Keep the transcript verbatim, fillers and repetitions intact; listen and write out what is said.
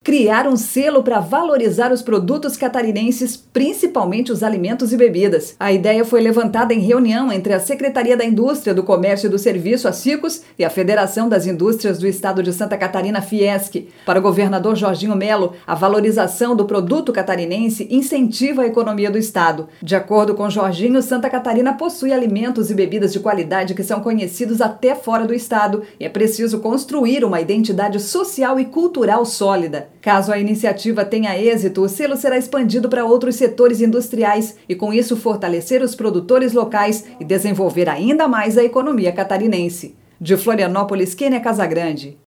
criar um selo para valorizar os produtos catarinenses, principalmente os alimentos e bebidas. A ideia foi levantada em reunião entre a Secretaria da Indústria, do Comércio e do Serviço, a SICOS, e a Federação das Indústrias do Estado de Santa Catarina, Fiesc. Para o governador Jorginho Melo, a valorização do produto catarinense incentiva a economia do estado. De acordo com Jorginho, Santa Catarina possui alimentos e bebidas de qualidade que são conhecidos até fora do estado e é preciso construir uma identidade social e cultural sólida. Caso a iniciativa tenha êxito, o selo será expandido para outros setores industriais e, com isso, fortalecer os produtores locais e desenvolver ainda mais a economia catarinense. De Florianópolis, Kênia Casagrande.